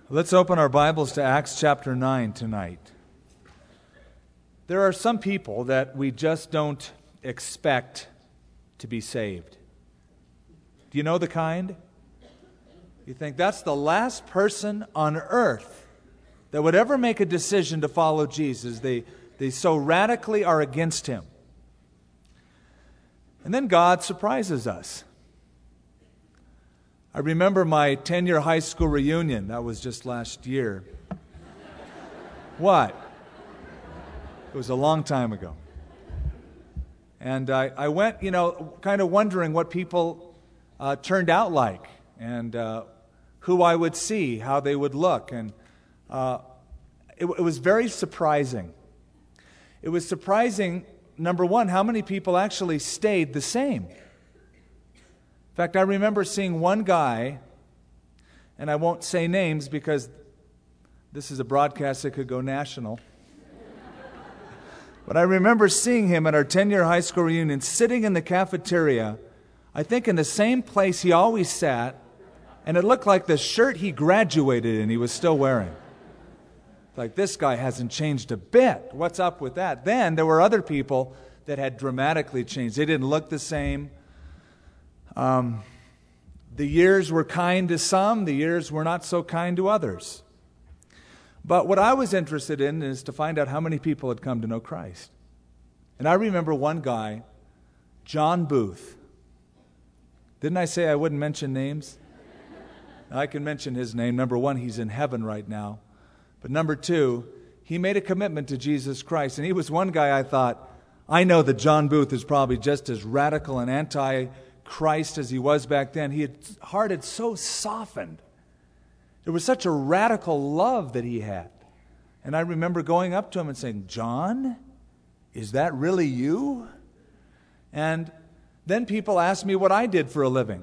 Let's open our Bibles to Acts chapter 9 tonight. There are some people that we just don't expect to be saved. Do you know the kind? You think that's the last person on earth that would ever make a decision to follow Jesus. They so radically are against Him. And then God surprises us. I remember my 10-year high school reunion. That was just last year. What? It was a long time ago. And I went, kind of wondering what people turned out like and who I would see, how they would look. And it was very surprising. It was surprising, number one, how many people actually stayed the same. In fact, I remember seeing one guy, and I won't say names because this is a broadcast that could go national. But I remember seeing him at our 10-year high school reunion sitting in the cafeteria, I think in the same place he always sat, and it looked like the shirt he graduated in he was still wearing. Like, this guy hasn't changed a bit. What's up with that? Then there were other people that had dramatically changed. They didn't look the same. The years were kind to some, the years were not so kind to others. But what I was interested in is to find out how many people had come to know Christ. And I remember one guy, John Booth. Didn't I say I wouldn't mention names? I can mention his name. Number one, he's in heaven right now. But number two, he made a commitment to Jesus Christ. And he was one guy I thought, I know that John Booth is probably just as radical and anti-Christ as he was back then. His heart had so softened. There was such a radical love that he had. And I remember going up to him and saying, John, is that really you? And then people asked me what I did for a living.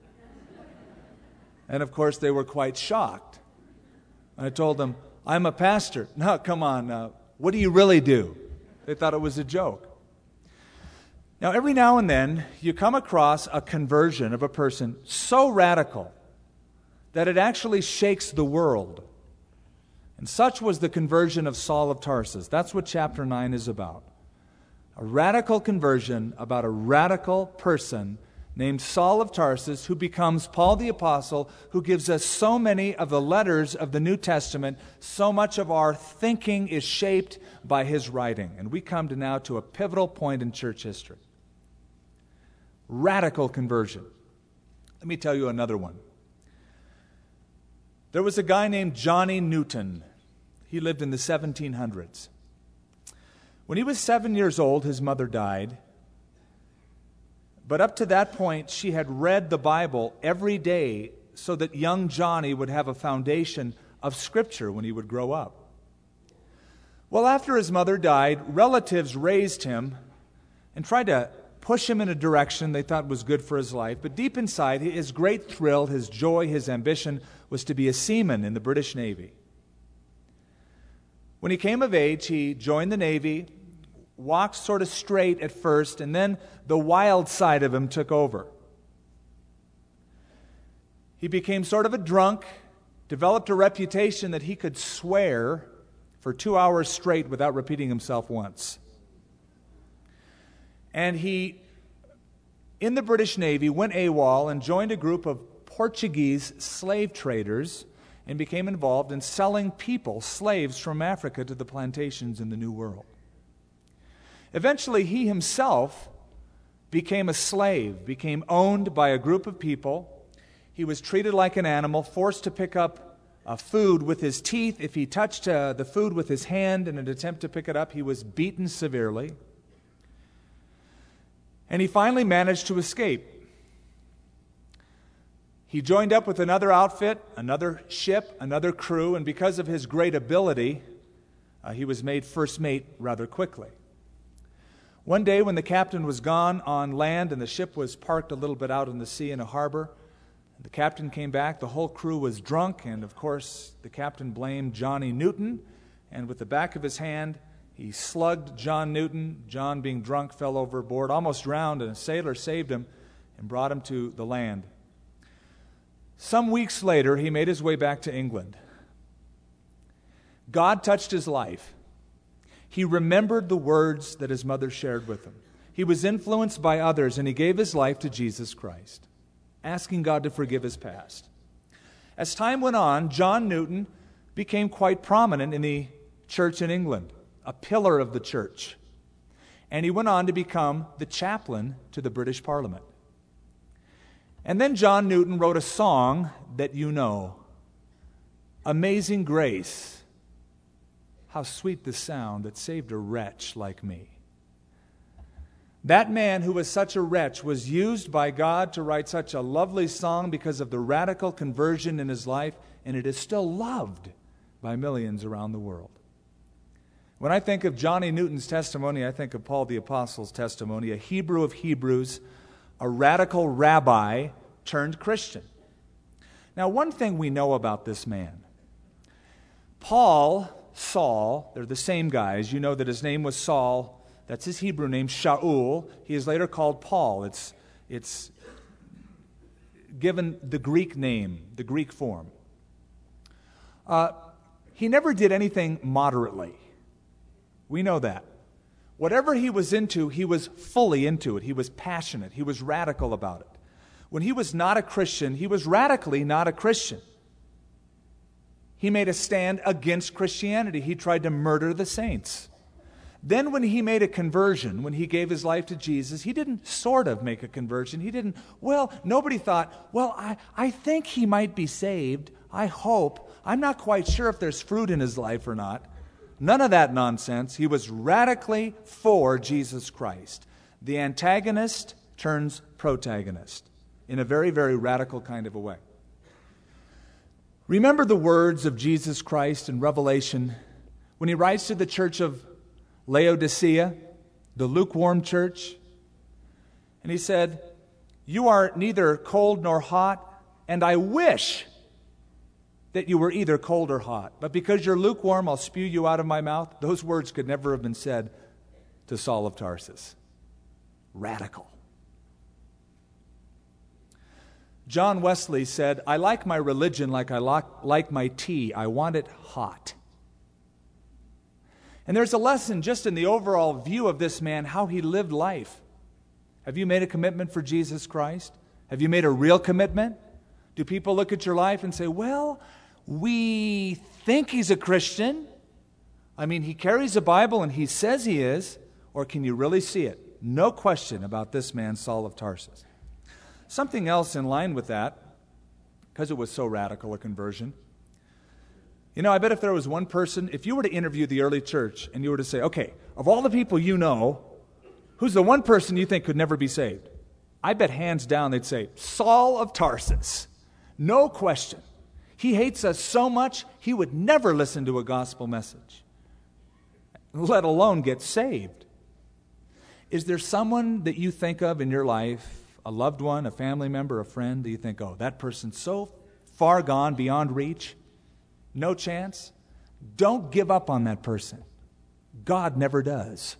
And of course they were quite shocked. I told them, I'm a pastor. No, come on, what do you really do? They thought it was a joke. Now, every now and then, you come across a conversion of a person so radical that it actually shakes the world. And such was the conversion of Saul of Tarsus. That's what chapter 9 is about. A radical conversion about a radical person named Saul of Tarsus, who becomes Paul the Apostle, who gives us so many of the letters of the New Testament. So much of our thinking is shaped by his writing. And we come now to a pivotal point in church history. Radical conversion. Let me tell you another one. There was a guy named Johnny Newton. He lived in the 1700s. When he was 7 years old, his mother died. But up to that point, she had read the Bible every day so that young Johnny would have a foundation of Scripture when he would grow up. Well, after his mother died, relatives raised him and tried to push him in a direction they thought was good for his life. But deep inside, his great thrill, his joy, his ambition was to be a seaman in the British Navy. When he came of age, he joined the Navy, walked sort of straight at first, and then the wild side of him took over. He became sort of a drunk, developed a reputation that he could swear for 2 hours straight without repeating himself once. And he, in the British Navy, went AWOL and joined a group of Portuguese slave traders and became involved in selling people, slaves from Africa, to the plantations in the New World. Eventually, he himself became a slave, became owned by a group of people. He was treated like an animal, forced to pick up food with his teeth. If he touched the food with his hand in an attempt to pick it up, he was beaten severely. And he finally managed to escape. He joined up with another outfit, another ship, another crew, and because of his great ability, he was made first mate rather quickly. One day when the captain was gone on land and the ship was parked a little bit out in the sea in a harbor, the captain came back, the whole crew was drunk, and of course the captain blamed Johnny Newton, and with the back of his hand, he slugged John Newton. John, being drunk, fell overboard, almost drowned, and a sailor saved him and brought him to the land. Some weeks later, he made his way back to England. God touched his life. He remembered the words that his mother shared with him. He was influenced by others, and he gave his life to Jesus Christ, asking God to forgive his past. As time went on, John Newton became quite prominent in the church in England, a pillar of the church. And he went on to become the chaplain to the British Parliament. And then John Newton wrote a song that you know, Amazing Grace. How sweet the sound that saved a wretch like me. That man who was such a wretch was used by God to write such a lovely song because of the radical conversion in his life, and it is still loved by millions around the world. When I think of Johnny Newton's testimony, I think of Paul the Apostle's testimony, a Hebrew of Hebrews, a radical rabbi turned Christian. Now, one thing we know about this man, Paul, Saul, they're the same guys. You know that his name was Saul. That's his Hebrew name, Shaul. He is later called Paul. It's given the Greek name, the Greek form. He never did anything moderately. We know that. Whatever he was into, he was fully into it. He was passionate. He was radical about it. When he was not a Christian, he was radically not a Christian. He made a stand against Christianity. He tried to murder the saints. Then when he made a conversion, when he gave his life to Jesus, he didn't sort of make a conversion. Nobody thought, I think he might be saved. I hope. I'm not quite sure if there's fruit in his life or not. None of that nonsense. He was radically for Jesus Christ. The antagonist turns protagonist in a very, very radical kind of a way. Remember the words of Jesus Christ in Revelation when he writes to the church of Laodicea, the lukewarm church. And he said, "You are neither cold nor hot, and I wish that you were either cold or hot. But because you're lukewarm, I'll spew you out of my mouth." Those words could never have been said to Saul of Tarsus. Radical. John Wesley said, "I like my religion like I like my tea. I want it hot." And there's a lesson just in the overall view of this man, how he lived life. Have you made a commitment for Jesus Christ? Have you made a real commitment? Do people look at your life and say, well, we think he's a Christian. I mean, he carries a Bible and he says he is. Or can you really see it? No question about this man, Saul of Tarsus. Something else in line with that, because it was so radical a conversion. You know, I bet if there was one person, if you were to interview the early church and you were to say, okay, of all the people you know, who's the one person you think could never be saved? I bet hands down they'd say, Saul of Tarsus. No question. He hates us so much, he would never listen to a gospel message, let alone get saved. Is there someone that you think of in your life, a loved one, a family member, a friend, that you think, oh, that person's so far gone, beyond reach, no chance? Don't give up on that person. God never does.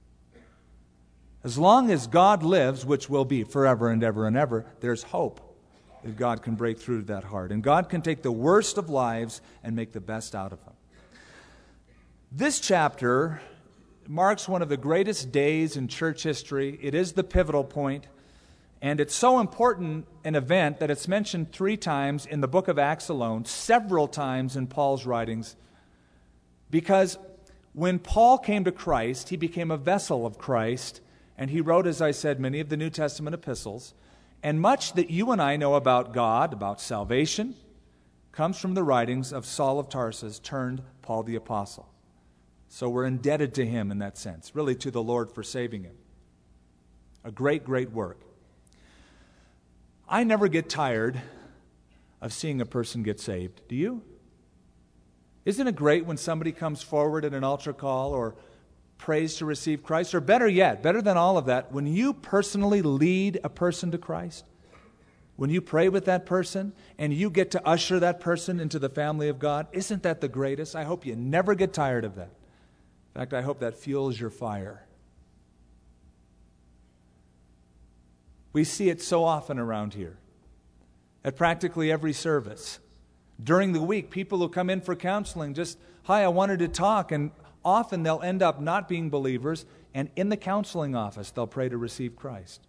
As long as God lives, which will be forever and ever and ever, there's hope that God can break through to that heart. And God can take the worst of lives and make the best out of them. This chapter marks one of the greatest days in church history. It is the pivotal point. And it's so important an event that it's mentioned 3 times in the book of Acts alone, several times in Paul's writings. Because when Paul came to Christ, he became a vessel of Christ, and he wrote, as I said, many of the New Testament epistles. And much that you and I know about God, about salvation, comes from the writings of Saul of Tarsus turned Paul the Apostle. So we're indebted to him in that sense, really to the Lord for saving him. A great, great work. I never get tired of seeing a person get saved. Do you? Isn't it great when somebody comes forward at an altar call or prays to receive Christ? Or better yet, better than all of that, when you personally lead a person to Christ, when you pray with that person and you get to usher that person into the family of God, isn't that the greatest? I hope you never get tired of that. In fact, I hope that fuels your fire. We see it so often around here, at practically every service. During the week, people who come in for counseling just, hi, I wanted to talk, and often they'll end up not being believers, and in the counseling office, they'll pray to receive Christ.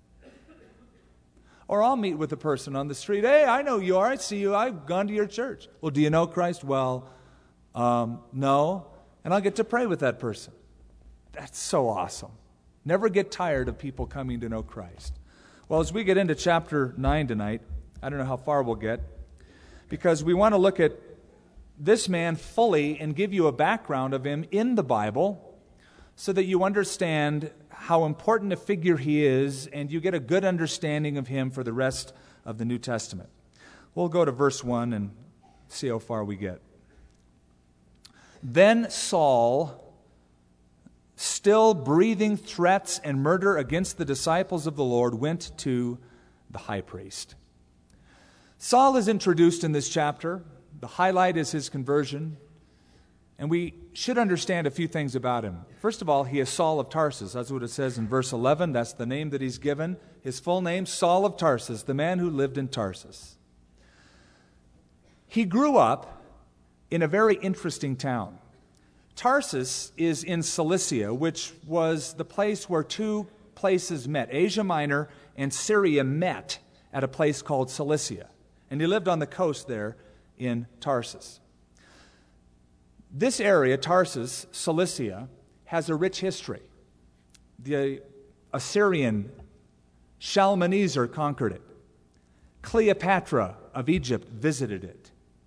Or I'll meet with a person on the street. Hey, I know you are. I see you. I've gone to your church. Well, do you know Christ? Well, no. And I'll get to pray with that person. That's so awesome. Never get tired of people coming to know Christ. Well, as we get into chapter 9 tonight, I don't know how far we'll get, because we want to look at this man fully and give you a background of him in the Bible so that you understand how important a figure he is and you get a good understanding of him for the rest of the New Testament. We'll go to verse 1 and see how far we get. Then Saul, still breathing threats and murder against the disciples of the Lord, went to the high priest. Saul is introduced in this chapter. The highlight is his conversion. And we should understand a few things about him. First of all, he is Saul of Tarsus. That's what it says in verse 11. That's the name that he's given. His full name, Saul of Tarsus, the man who lived in Tarsus. He grew up in a very interesting town. Tarsus is in Cilicia, which was the place where two places met. Asia Minor and Syria met at a place called Cilicia. And he lived on the coast there in Tarsus. This area, Tarsus, Cilicia, has a rich history. The Assyrian Shalmaneser conquered it. Cleopatra of Egypt visited it.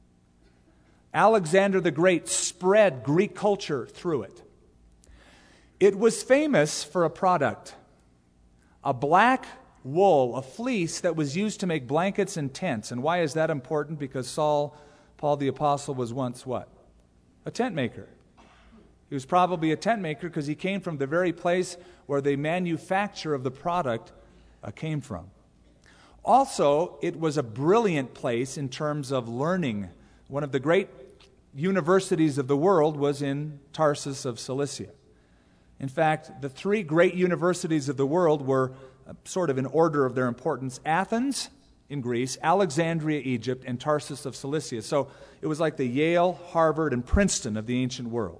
Alexander the Great spread Greek culture through it. It was famous for a product, a black wool, a fleece that was used to make blankets and tents. And why is that important? Because Paul the Apostle was once what? A tent maker. He was probably a tent maker because he came from the very place where the manufacture of the product came from. Also, it was a brilliant place in terms of learning. One of the great universities of the world was in Tarsus of Cilicia. In fact, the three great universities of the world were sort of in order of their importance: Athens in Greece, Alexandria, Egypt, and Tarsus of Cilicia. So it was like the Yale, Harvard, and Princeton of the ancient world.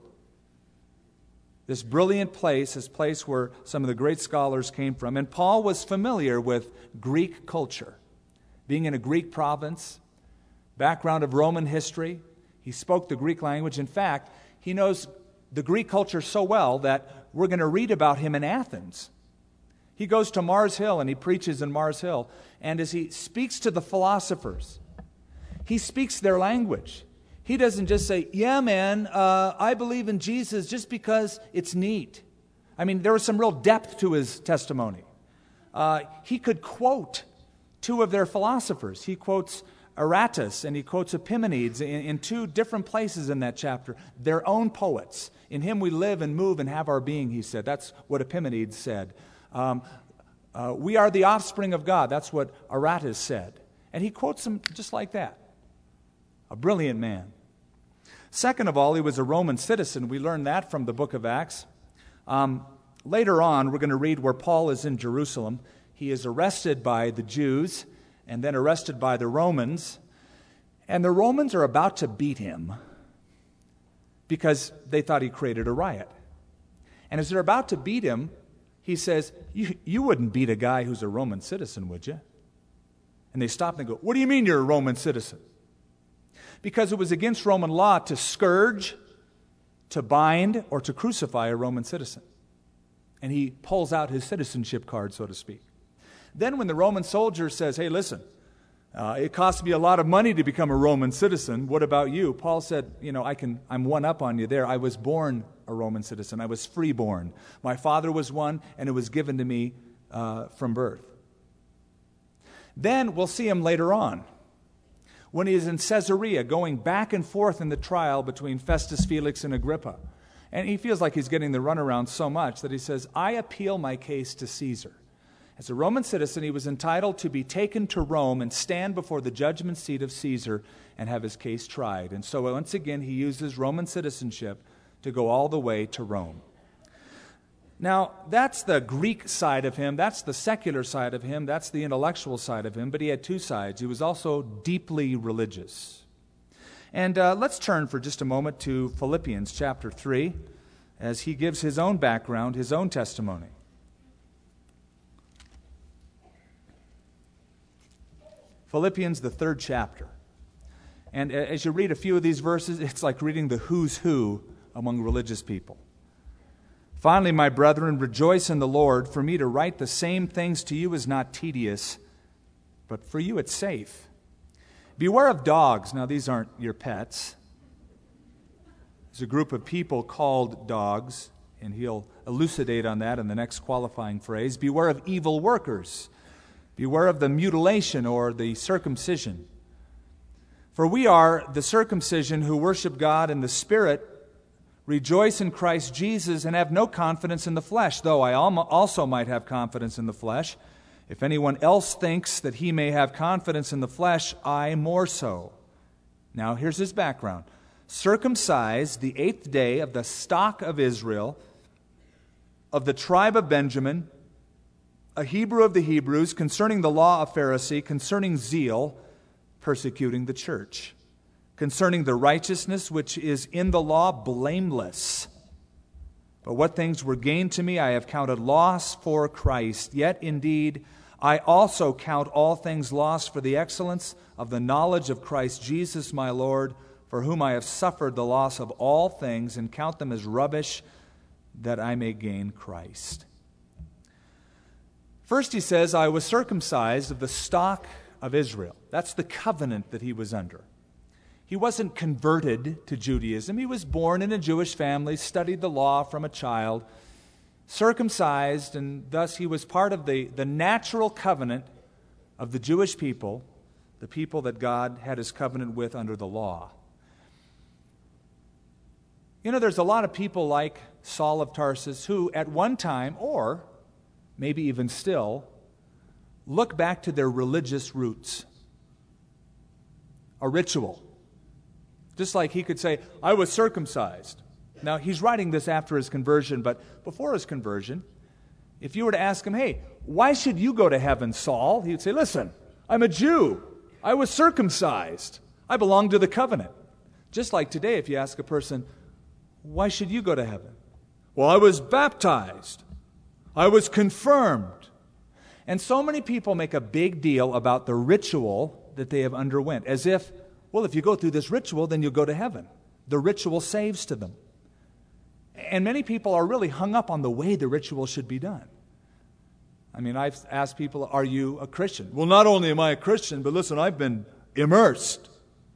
This brilliant place, this place where some of the great scholars came from. And Paul was familiar with Greek culture. Being in a Greek province, background of Roman history, he spoke the Greek language. In fact, he knows the Greek culture so well that we're going to read about him in Athens. He goes to Mars Hill and he preaches in Mars Hill. And as he speaks to the philosophers, he speaks their language. He doesn't just say, yeah, man, I believe in Jesus just because it's neat. I mean, there was some real depth to his testimony. He could quote two of their philosophers. He quotes Aratus and he quotes Epimenides in two different places in that chapter, their own poets. In him we live and move and have our being, he said. That's what Epimenides said. We are the offspring of God. That's what Aratus said. And he quotes them just like that. A brilliant man. Second of all, he was a Roman citizen. We learn that from the book of Acts. Later on, we're going to read where Paul is in Jerusalem. He is arrested by the Jews and then arrested by the Romans. And the Romans are about to beat him because they thought he created a riot. And as they're about to beat him, he says, you wouldn't beat a guy who's a Roman citizen, would you? And they stop and go, what do you mean you're a Roman citizen? Because it was against Roman law to scourge, to bind, or to crucify a Roman citizen. And he pulls out his citizenship card, so to speak. Then when the Roman soldier says, hey, listen, it costs me a lot of money to become a Roman citizen. What about you? Paul said, I'm one up on you there. I was born a Roman citizen. I was freeborn. My father was one, and it was given to me from birth. Then we'll see him later on, when he is in Caesarea, going back and forth in the trial between Festus, Felix, and Agrippa. And he feels like he's getting the runaround so much that he says, I appeal my case to Caesar. As a Roman citizen, he was entitled to be taken to Rome and stand before the judgment seat of Caesar and have his case tried. And so once again, he uses Roman citizenship to go all the way to Rome. Now, that's the Greek side of him. That's the secular side of him. That's the intellectual side of him. But he had two sides. He was also deeply religious. And let's turn for just a moment to Philippians chapter 3 as he gives his own background, his own testimony. Philippians, the 3rd chapter. And as you read a few of these verses, it's like reading the who's who among religious people. Finally, my brethren, rejoice in the Lord. For me to write the same things to you is not tedious, but for you it's safe. Beware of dogs. Now, these aren't your pets. There's a group of people called dogs, and he'll elucidate on that in the next qualifying phrase. Beware of evil workers. Beware of the mutilation or the circumcision. For we are the circumcision who worship God in the Spirit, rejoice in Christ Jesus, and have no confidence in the flesh, though I also might have confidence in the flesh. If anyone else thinks that he may have confidence in the flesh, I more so. Now here's his background. Circumcised the 8th day of the stock of Israel, of the tribe of Benjamin, a Hebrew of the Hebrews, concerning the law a Pharisee, concerning zeal, persecuting the church, concerning the righteousness which is in the law, blameless. But what things were gained to me I have counted loss for Christ. Yet indeed I also count all things lost for the excellence of the knowledge of Christ Jesus my Lord, for whom I have suffered the loss of all things, and count them as rubbish, that I may gain Christ. First he says, I was circumcised of the stock of Israel. That's the covenant that he was under. He wasn't converted to Judaism. He was born in a Jewish family, studied the law from a child, circumcised, and thus he was part of the natural covenant of the Jewish people, the people that God had his covenant with under the law. You know, there's a lot of people like Saul of Tarsus who at one time, or maybe even still, look back to their religious roots. A ritual. Just like he could say, I was circumcised. Now, he's writing this after his conversion, but before his conversion, if you were to ask him, hey, why should you go to heaven, Saul? He would say, listen, I'm a Jew. I was circumcised. I belong to the covenant. Just like today, if you ask a person, why should you go to heaven? Well, I was baptized. I was confirmed. And so many people make a big deal about the ritual that they have underwent, as if, well, if you go through this ritual, then you'll go to heaven. The ritual saves to them. And many people are really hung up on the way the ritual should be done. I mean, I've asked people, are you a Christian? Well, not only am I a Christian, but listen, I've been immersed.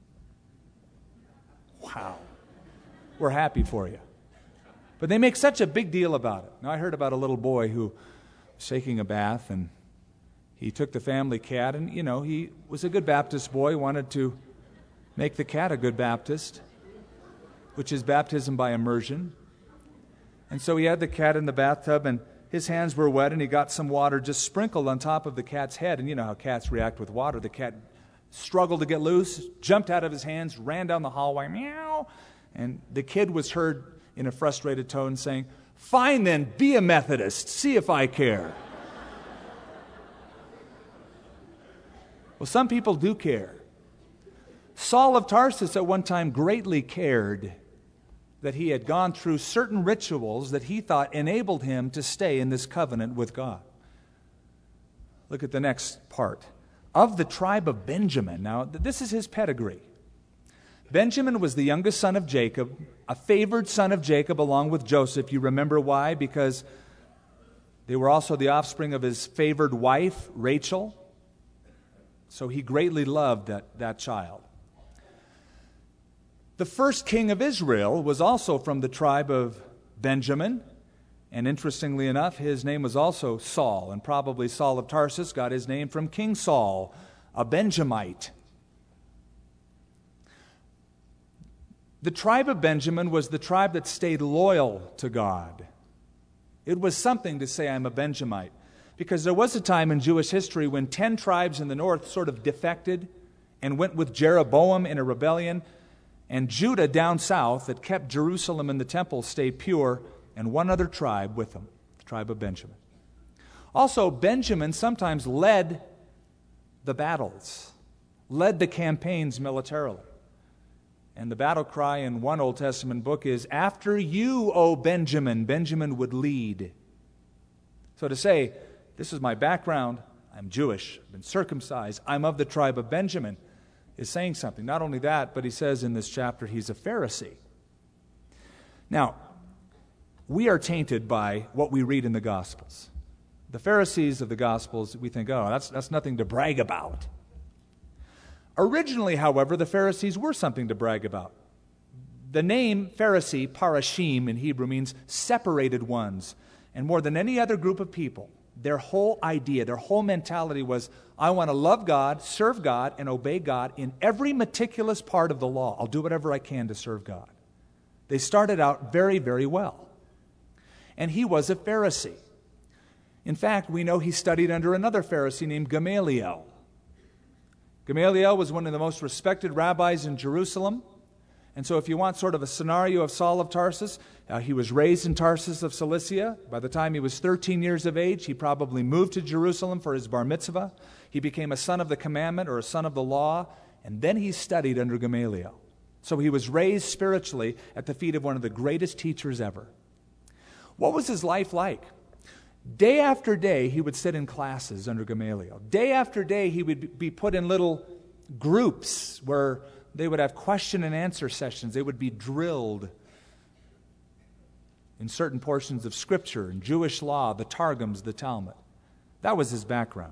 Wow. We're happy for you. But they make such a big deal about it. Now, I heard about a little boy who was taking a bath, and he took the family cat, and, you know, he was a good Baptist boy, wanted to make the cat a good Baptist, which is baptism by immersion. And so he had the cat in the bathtub, and his hands were wet, and he got some water just sprinkled on top of the cat's head. And you know how cats react with water. The cat struggled to get loose, jumped out of his hands, ran down the hallway, meow. And the kid was heard in a frustrated tone saying, fine then, be a Methodist, see if I care. Well, some people do care. Saul of Tarsus at one time greatly cared that he had gone through certain rituals that he thought enabled him to stay in this covenant with God. Look at the next part. Of the tribe of Benjamin. Now, this is his pedigree. Benjamin was the youngest son of Jacob, a favored son of Jacob along with Joseph. You remember why? Because they were also the offspring of his favored wife, Rachel. So he greatly loved that child. The first king of Israel was also from the tribe of Benjamin. And interestingly enough, his name was also Saul. And probably Saul of Tarsus got his name from King Saul, a Benjamite. The tribe of Benjamin was the tribe that stayed loyal to God. It was something to say, I'm a Benjamite. Because there was a time in Jewish history when 10 tribes in the north sort of defected and went with Jeroboam in a rebellion. And Judah down south that kept Jerusalem and the temple stayed pure, and one other tribe with them, the tribe of Benjamin. Also, Benjamin sometimes led the battles, led the campaigns militarily. And the battle cry in one Old Testament book is, "After you, O Benjamin," Benjamin would lead. So to say, this is my background, I'm Jewish, I've been circumcised, I'm of the tribe of Benjamin, is saying something. Not only that, but he says in this chapter he's a Pharisee. Now, we are tainted by what we read in the Gospels. The Pharisees of the Gospels, we think, oh, that's nothing to brag about. Originally, however, the Pharisees were something to brag about. The name Pharisee, parashim in Hebrew, means separated ones. And more than any other group of people, their whole idea, their whole mentality was, I want to love God, serve God, and obey God in every meticulous part of the law. I'll do whatever I can to serve God. They started out very, very well. And he was a Pharisee. In fact, we know he studied under another Pharisee named Gamaliel. Gamaliel was one of the most respected rabbis in Jerusalem. And so if you want sort of a scenario of Saul of Tarsus, he was raised in Tarsus of Cilicia. By the time he was 13 years of age, he probably moved to Jerusalem for his bar mitzvah. He became a son of the commandment or a son of the law, and then he studied under Gamaliel. So he was raised spiritually at the feet of one of the greatest teachers ever. What was his life like? Day after day, he would sit in classes under Gamaliel. Day after day, he would be put in little groups where they would have question and answer sessions. They would be drilled in certain portions of Scripture and Jewish law, the Targums, the Talmud. That was his background.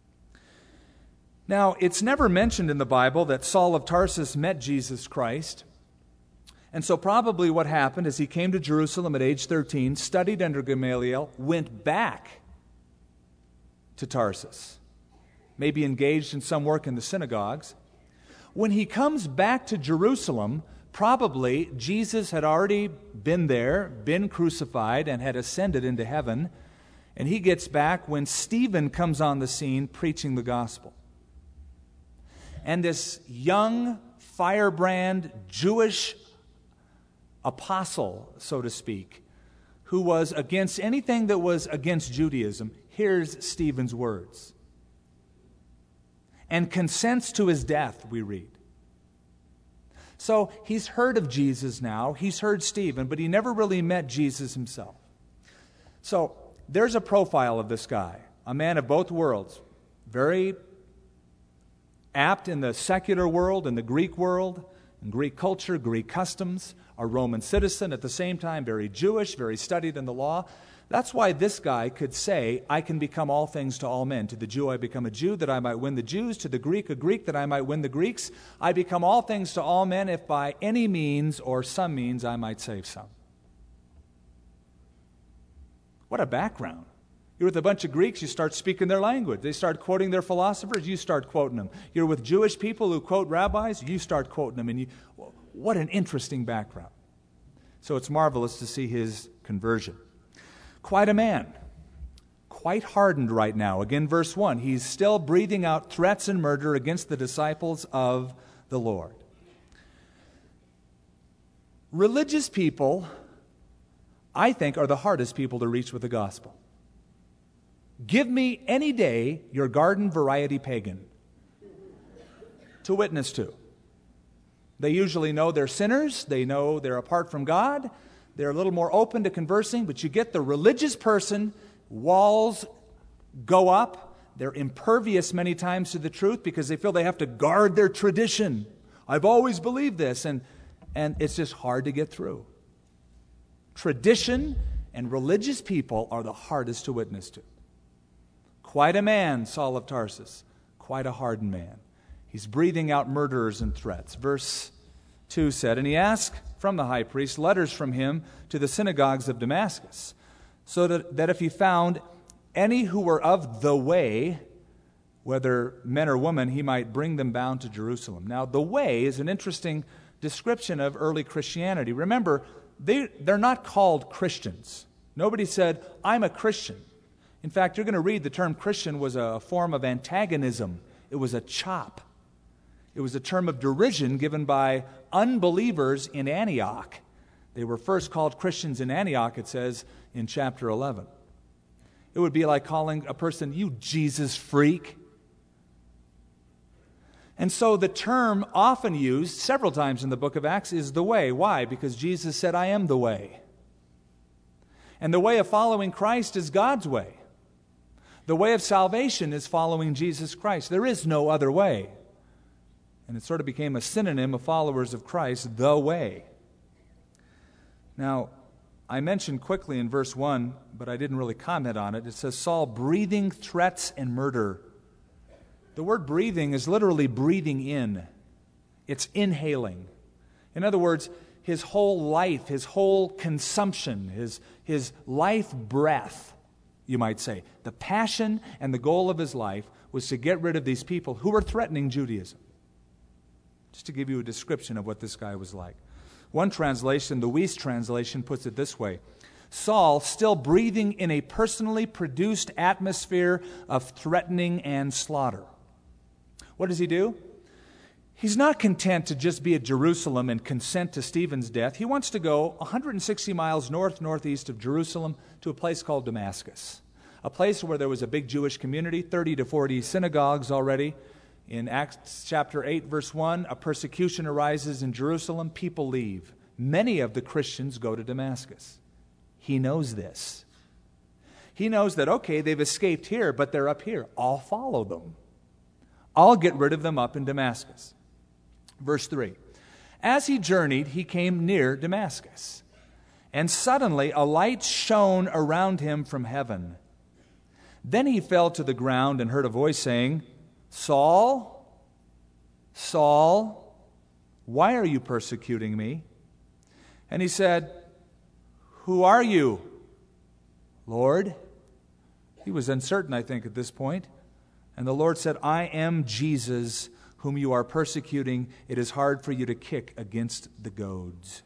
Now, it's never mentioned in the Bible that Saul of Tarsus met Jesus Christ. And so probably what happened is he came to Jerusalem at age 13, studied under Gamaliel, went back to Tarsus, maybe engaged in some work in the synagogues. When he comes back to Jerusalem, probably Jesus had already been there, been crucified, and had ascended into heaven. And he gets back when Stephen comes on the scene preaching the gospel. And this young, firebrand, Jewish apostle, so to speak, who was against anything that was against Judaism, hears Stephen's words and consents to his death, we read. So he's heard of Jesus now, he's heard Stephen, but he never really met Jesus himself. So there's a profile of this guy, a man of both worlds, very apt in the secular world, in the Greek world, in Greek culture, Greek customs, a Roman citizen, at the same time very Jewish, very studied in the law. That's why this guy could say, I can become all things to all men. To the Jew I become a Jew, that I might win the Jews. To the Greek a Greek, that I might win the Greeks. I become all things to all men, if by any means or some means I might save some. What a background. You're with a bunch of Greeks, you start speaking their language. They start quoting their philosophers, you start quoting them. You're with Jewish people who quote rabbis, you start quoting them. And what an interesting background. So it's marvelous to see his conversion. Quite a man, quite hardened right now. Again, verse 1, he's still breathing out threats and murder against the disciples of the Lord. Religious people, I think, are the hardest people to reach with the gospel. Give me any day your garden variety pagan to witness to. They usually know they're sinners. They know they're apart from God. They're a little more open to conversing, but you get the religious person, walls go up. They're impervious many times to the truth because they feel they have to guard their tradition. I've always believed this, and it's just hard to get through. Tradition and religious people are the hardest to witness to. Quite a man, Saul of Tarsus, quite a hardened man. He's breathing out murderers and threats. Verse 2 said, and he asked from the high priest letters from him to the synagogues of Damascus, so that if he found any who were of the way, whether men or women, he might bring them bound to Jerusalem. Now, the way is an interesting description of early Christianity. Remember, they're not called Christians. Nobody said, I'm a Christian. In fact, you're going to read the term Christian was a form of antagonism. It was a chop. It was a term of derision given by unbelievers in Antioch. They were first called Christians in Antioch, it says in chapter 11. It would be like calling a person, you Jesus freak. And so the term often used several times in the book of Acts is the way. Why? Because Jesus said, I am the way. And the way of following Christ is God's way. The way of salvation is following Jesus Christ. There is no other way. And it sort of became a synonym of followers of Christ, the way. Now, I mentioned quickly in verse 1, but I didn't really comment on it. It says, Saul breathing threats and murder. The word breathing is literally breathing in. It's inhaling. In other words, his whole life, his whole consumption, his life breath, you might say, the passion and the goal of his life was to get rid of these people who were threatening Judaism. Just to give you a description of what this guy was like. One translation, the Weiss translation, puts it this way. Saul, still breathing in a personally produced atmosphere of threatening and slaughter. What does he do? He's not content to just be at Jerusalem and consent to Stephen's death. He wants to go 160 miles northeast of Jerusalem to a place called Damascus, a place where there was a big Jewish community, 30 to 40 synagogues already. In Acts chapter 8, verse 1, a persecution arises in Jerusalem. People leave. Many of the Christians go to Damascus. He knows this. He knows that, okay, they've escaped here, but they're up here. I'll follow them. I'll get rid of them up in Damascus. Verse 3. As he journeyed, he came near Damascus. And suddenly a light shone around him from heaven. Then he fell to the ground and heard a voice saying, Saul, Saul, why are you persecuting me? And he said, Who are you, Lord? He was uncertain, I think, at this point. And the Lord said, I am Jesus, whom you are persecuting. It is hard for you to kick against the goads.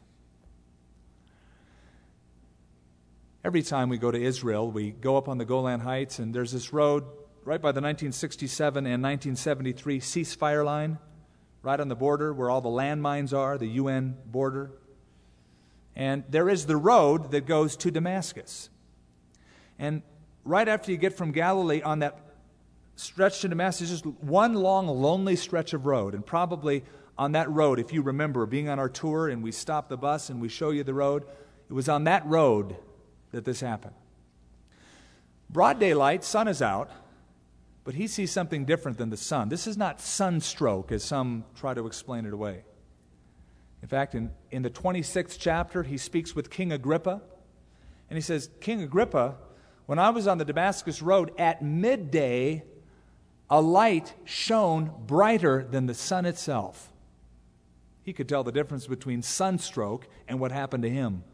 Every time we go to Israel, we go up on the Golan Heights, and there's this road right by the 1967 and 1973 ceasefire line, right on the border where all the landmines are, the UN border. And there is the road that goes to Damascus. And right after you get from Galilee on that stretch to Damascus, just one long, lonely stretch of road. And probably on that road, if you remember being on our tour and we stopped the bus and we show you the road, it was on that road that this happened. Broad daylight, sun is out, but he sees something different than the sun. This is not sunstroke, as some try to explain it away. In fact, in the 26th chapter, he speaks with King Agrippa, and he says, King Agrippa, when I was on the Damascus road at midday, a light shone brighter than the sun itself. He could tell the difference between sunstroke and what happened to him.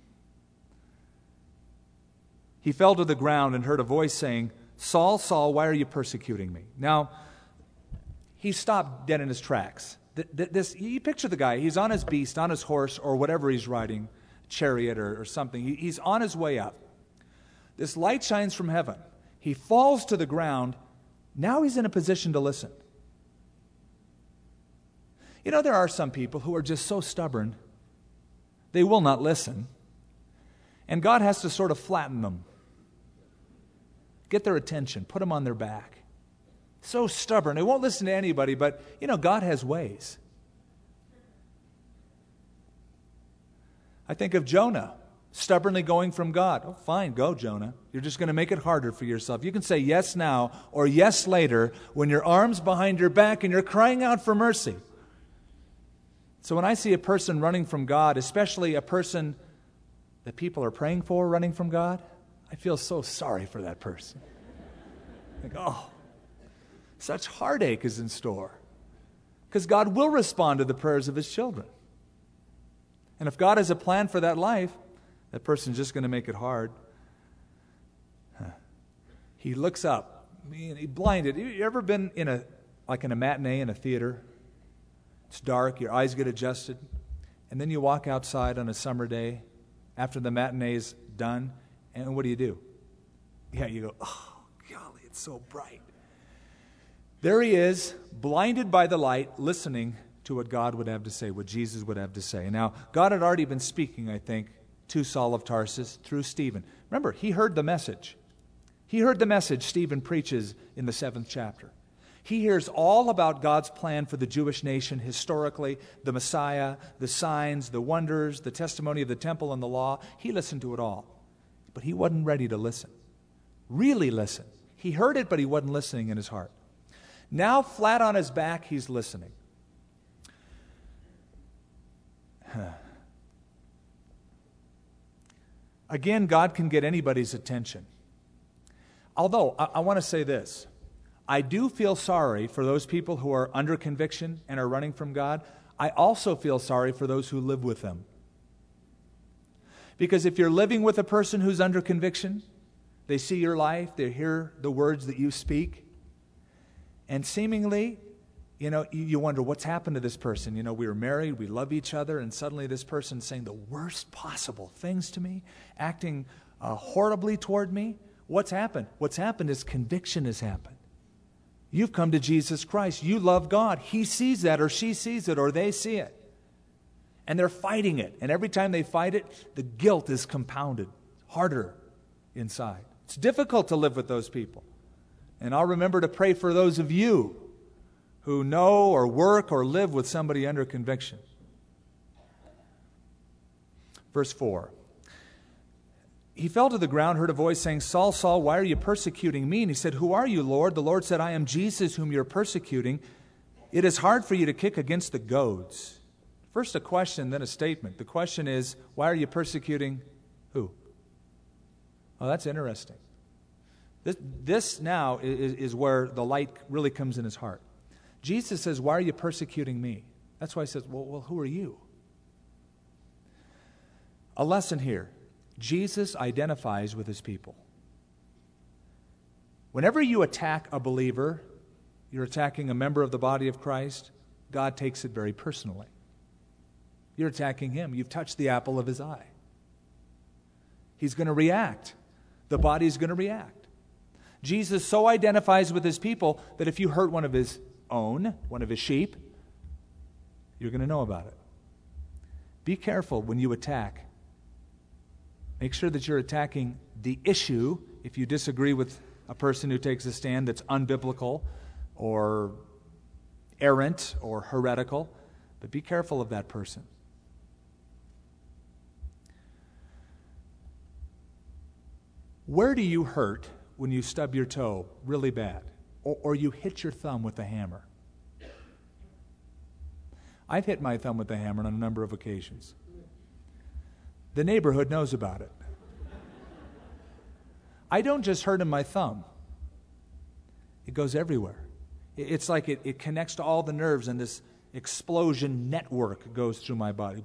He fell to the ground and heard a voice saying, Saul, Saul, why are you persecuting me? Now, he stopped dead in his tracks. You picture the guy. He's on his beast, on his horse, or whatever he's riding, chariot or something. He's on his way up. This light shines from heaven. He falls to the ground. Now he's in a position to listen. You know, there are some people who are just so stubborn, they will not listen. And God has to sort of flatten them. Get their attention, put them on their back. So stubborn. They won't listen to anybody, but, you know, God has ways. I think of Jonah, stubbornly going from God. Oh, fine, go, Jonah. You're just going to make it harder for yourself. You can say yes now or yes later when your arm's behind your back and you're crying out for mercy. So when I see a person running from God, especially a person that people are praying for running from God, I feel so sorry for that person. Like, oh, such heartache is in store. Because God will respond to the prayers of His children. And if God has a plan for that life, that person's just going to make it hard. He looks up. He's blinded. You ever been in a matinee in a theater? It's dark, your eyes get adjusted, and then you walk outside on a summer day after the matinee is done, and what do? Yeah, you go, oh, golly, it's so bright. There he is, blinded by the light, listening to what God would have to say, what Jesus would have to say. Now, God had already been speaking, I think, to Saul of Tarsus through Stephen. Remember, he heard the message. He heard the message Stephen preaches in the 7th chapter. He hears all about God's plan for the Jewish nation historically, the Messiah, the signs, the wonders, the testimony of the temple and the law. He listened to it all. But he wasn't ready to listen. Really listen. He heard it, but he wasn't listening in his heart. Now, flat on his back, he's listening. Again, God can get anybody's attention. Although, I want to say this. I do feel sorry for those people who are under conviction and are running from God. I also feel sorry for those who live with them. Because if you're living with a person who's under conviction, they see your life, they hear the words that you speak, and seemingly, you wonder what's happened to this person. We were married, we love each other, and suddenly this person's saying the worst possible things to me, acting horribly toward me. What's happened? What's happened is conviction has happened. You've come to Jesus Christ. You love God. He sees that, or she sees it, or they see it. And they're fighting it. And every time they fight it, the guilt is compounded harder inside. It's difficult to live with those people. And I'll remember to pray for those of you who know or work or live with somebody under conviction. Verse 4. He fell to the ground, heard a voice saying, Saul, Saul, why are you persecuting me? And he said, Who are you, Lord? The Lord said, I am Jesus whom you're persecuting. It is hard for you to kick against the goads. First a question, then a statement. The question is, why are you persecuting who? Oh, that's interesting. This now is where the light really comes in his heart. Jesus says, why are you persecuting me? That's why he says, well, who are you? A lesson here. Jesus identifies with his people. Whenever you attack a believer, you're attacking a member of the body of Christ, God takes it very personally. You're attacking him. You've touched the apple of his eye. He's going to react. The body's going to react. Jesus so identifies with his people that if you hurt one of his own, one of his sheep, you're going to know about it. Be careful when you attack. Make sure that you're attacking the issue if you disagree with a person who takes a stand that's unbiblical or errant or heretical. But be careful of that person. Where do you hurt when you stub your toe really bad? Or you hit your thumb with a hammer? I've hit my thumb with a hammer on a number of occasions. The neighborhood knows about it. I don't just hurt in my thumb. It goes everywhere. It's like it connects to all the nerves, and this explosion network goes through my body.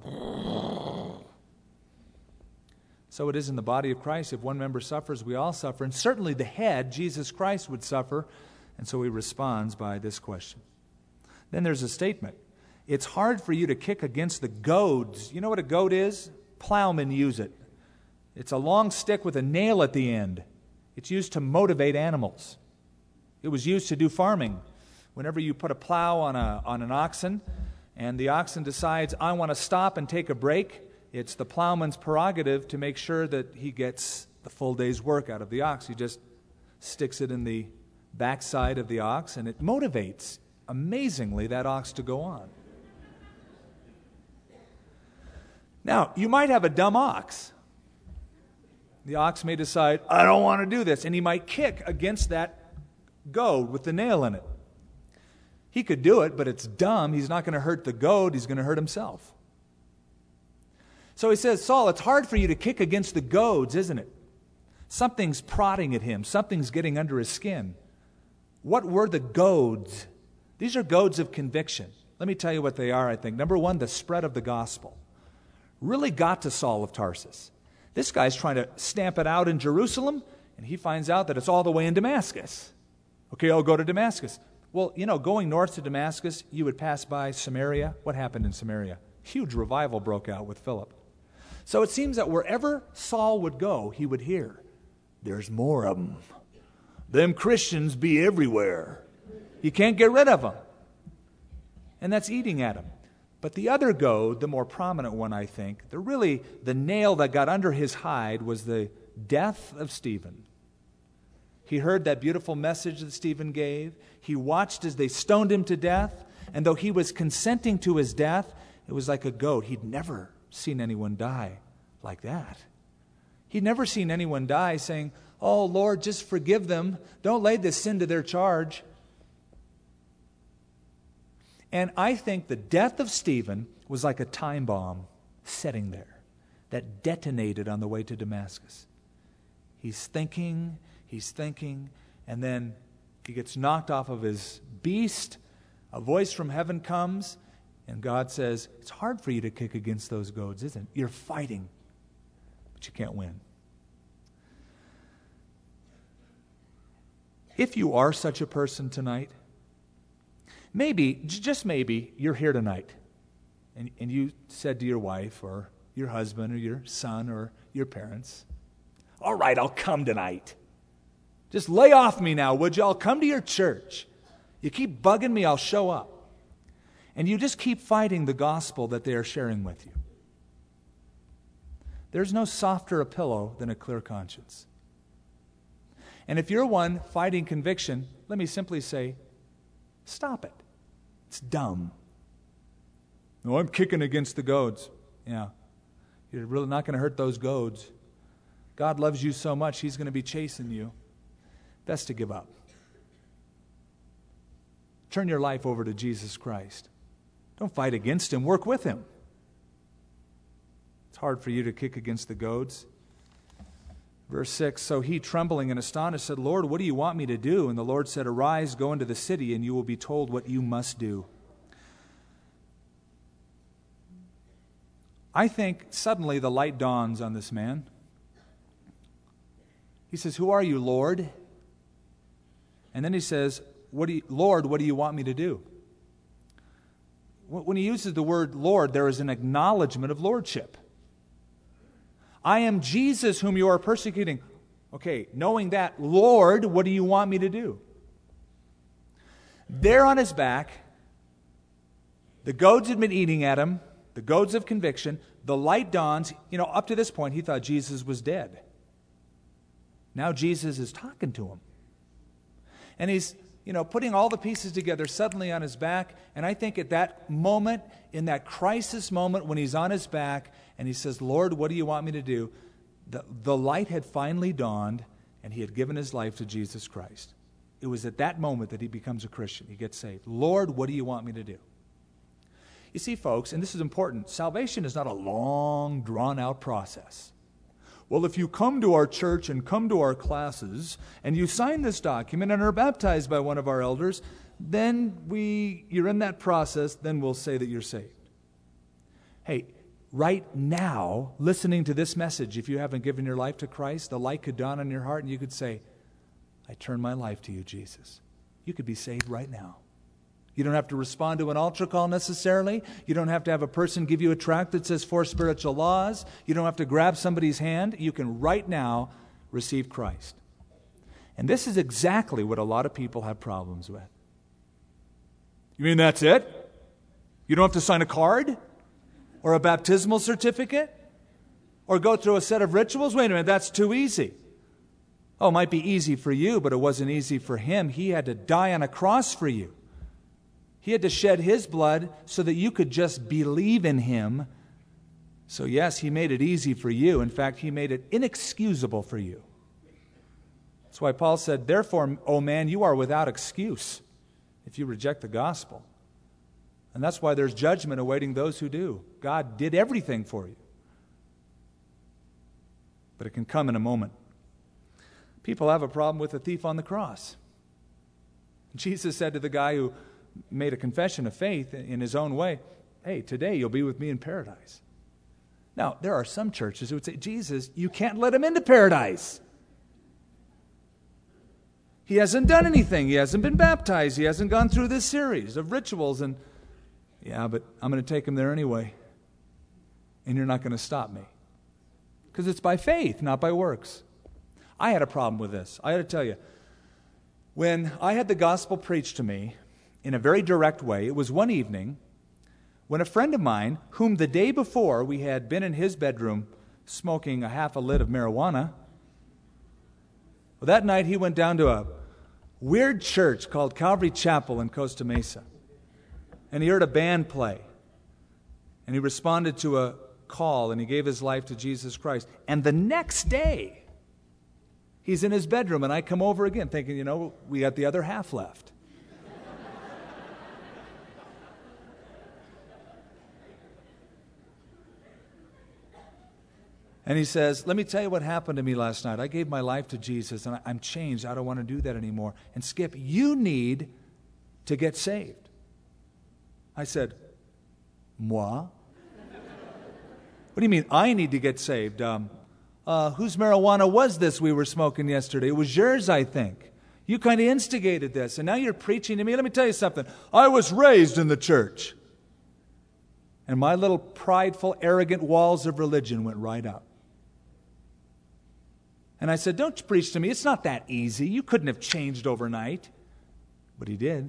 So it is in the body of Christ. If one member suffers, we all suffer. And certainly the head, Jesus Christ, would suffer. And so he responds by this question. Then there's a statement. It's hard for you to kick against the goads. You know what a goad is? Plowmen use it. It's a long stick with a nail at the end. It's used to motivate animals. It was used to do farming. Whenever you put a plow on an oxen, and the oxen decides, I want to stop and take a break, it's the plowman's prerogative to make sure that he gets the full day's work out of the ox. He just sticks it in the backside of the ox, and it motivates, amazingly, that ox to go on. Now, you might have a dumb ox. The ox may decide, I don't want to do this, and he might kick against that goad with the nail in it. He could do it, but it's dumb. He's not going to hurt the goad. He's going to hurt himself. So he says, Saul, it's hard for you to kick against the goads, isn't it? Something's prodding at him. Something's getting under his skin. What were the goads? These are goads of conviction. Let me tell you what they are, I think. Number one, the spread of the gospel really got to Saul of Tarsus. This guy's trying to stamp it out in Jerusalem, and he finds out that it's all the way in Damascus. Okay, I'll go to Damascus. Well, going north to Damascus, you would pass by Samaria. What happened in Samaria? Huge revival broke out with Philip. So it seems that wherever Saul would go, he would hear, there's more of them. Them Christians be everywhere. You can't get rid of them. And that's eating at him. But the other goad, the more prominent one, I think, the nail that got under his hide was the death of Stephen. He heard that beautiful message that Stephen gave. He watched as they stoned him to death. And though he was consenting to his death, it was like a goat. He'd never seen anyone die like that. He'd never seen anyone die saying, "Oh, Lord, just forgive them. Don't lay this sin to their charge." And I think the death of Stephen was like a time bomb sitting there that detonated on the way to Damascus. He's thinking, and then he gets knocked off of his beast. A voice from heaven comes, and God says, "It's hard for you to kick against those goads, isn't it? You're fighting, but you can't win." If you are such a person tonight, maybe, just maybe, you're here tonight, and you said to your wife or your husband or your son or your parents, "All right, I'll come tonight. Just lay off me now, would you? I'll come to your church. You keep bugging me, I'll show up." And you just keep fighting the gospel that they are sharing with you. There's no softer a pillow than a clear conscience. And if you're one fighting conviction, let me simply say, stop it. It's dumb. "No, I'm kicking against the goads." Yeah, you're really not going to hurt those goads. God loves you so much, He's going to be chasing you. Best to give up. Turn your life over to Jesus Christ. Don't fight against Him. Work with Him. It's hard for you to kick against the goads. Verse 6, "So he, trembling and astonished, said, 'Lord, what do you want me to do?' And the Lord said, 'Arise, go into the city, and you will be told what you must do.'" I think suddenly the light dawns on this man. He says, "Who are you, Lord?" And then he says, "Lord, what do you want me to do?" When he uses the word Lord, there is an acknowledgement of lordship. "I am Jesus whom you are persecuting." Okay, knowing that, "Lord, what do you want me to do?" There on his back, the goads had been eating at him, the goads of conviction. The light dawns. Up to this point, he thought Jesus was dead. Now Jesus is talking to him. And he's, putting all the pieces together suddenly on his back. And I think at that moment, in that crisis moment when he's on his back and he says, "Lord, what do you want me to do?" The light had finally dawned and he had given his life to Jesus Christ. It was at that moment that he becomes a Christian. He gets saved. "Lord, what do you want me to do?" You see, folks, and this is important, salvation is not a long, drawn-out process. "Well, if you come to our church and come to our classes and you sign this document and are baptized by one of our elders, then you're in that process, then we'll say that you're saved." Hey, right now, listening to this message, if you haven't given your life to Christ, the light could dawn on your heart and you could say, "I turn my life to you, Jesus." You could be saved right now. You don't have to respond to an altar call necessarily. You don't have to have a person give you a tract that says 4 spiritual laws. You don't have to grab somebody's hand. You can right now receive Christ. And this is exactly what a lot of people have problems with. "You mean that's it? You don't have to sign a card? Or a baptismal certificate? Or go through a set of rituals? Wait a minute, that's too easy." Oh, it might be easy for you, but it wasn't easy for Him. He had to die on a cross for you. He had to shed His blood so that you could just believe in Him. So yes, He made it easy for you. In fact, He made it inexcusable for you. That's why Paul said, "Therefore, O man, you are without excuse if you reject the gospel." And that's why there's judgment awaiting those who do. God did everything for you. But it can come in a moment. People have a problem with the thief on the cross. Jesus said to the guy who made a confession of faith in his own way, "Hey, today you'll be with me in paradise." Now, there are some churches who would say, "Jesus, you can't let him into paradise. He hasn't done anything. He hasn't been baptized. He hasn't gone through this series of rituals." And yeah, but I'm going to take him there anyway. And you're not going to stop me. Because it's by faith, not by works. I had a problem with this. I got to tell you, when I had the gospel preached to me in a very direct way, it was one evening when a friend of mine, whom the day before we had been in his bedroom smoking a half a lid of marijuana, Well, that night he went down to a weird church called Calvary Chapel in Costa Mesa. And he heard a band play. And he responded to a call, and he gave his life to Jesus Christ. And the next day, he's in his bedroom, and I come over again thinking, we got the other half left. And he says, let me tell you what happened to me last night. I gave my life to Jesus, and I'm changed. I don't want to do that anymore. And Skip, you need to get saved. I said, moi? What do you mean, I need to get saved? Whose marijuana was this we were smoking yesterday? It was yours, I think. You kind of instigated this, and now you're preaching to me. Let me tell you something. I was raised in the church. And my little prideful, arrogant walls of religion went right up. And I said, don't preach to me. It's not that easy. You couldn't have changed overnight. But he did.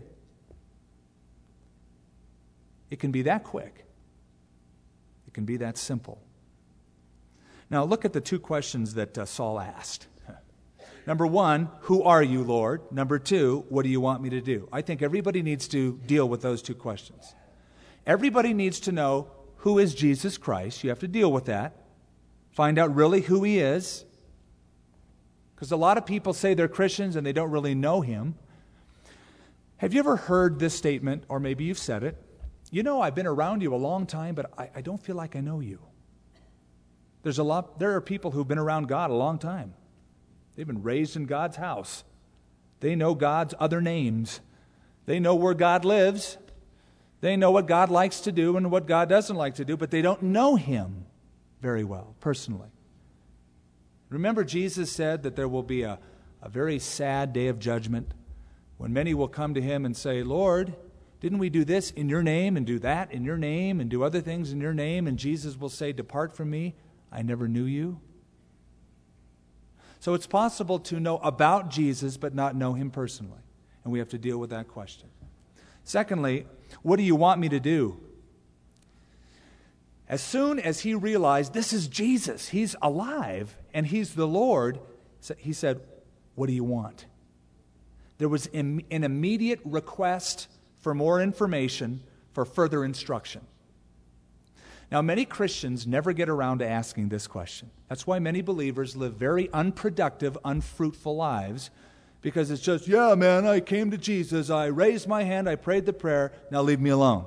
It can be that quick. It can be that simple. Now look at the two questions that Saul asked. Number one, who are you, Lord? Number two, what do you want me to do? I think everybody needs to deal with those two questions. Everybody needs to know who is Jesus Christ. You have to deal with that. Find out really who he is. Because a lot of people say they're Christians and they don't really know him. Have you ever heard this statement, or maybe you've said it? I've been around you a long time, but I don't feel like I know you. There are people who've been around God a long time. They've been raised in God's house. They know God's other names. They know where God lives. They know what God likes to do and what God doesn't like to do, but they don't know him very well, personally. Remember, Jesus said that there will be a very sad day of judgment when many will come to him and say, Lord, didn't we do this in your name and do that in your name and do other things in your name? And Jesus will say, depart from me, I never knew you. So it's possible to know about Jesus but not know him personally. And we have to deal with that question. Secondly, what do you want me to do? As soon as he realized this is Jesus, he's alive, and he's the Lord, he said, what do you want? There was an immediate request for more information, for further instruction. Now, many Christians never get around to asking this question. That's why many believers live very unproductive, unfruitful lives, because it's just, yeah, man, I came to Jesus, I raised my hand, I prayed the prayer, now leave me alone.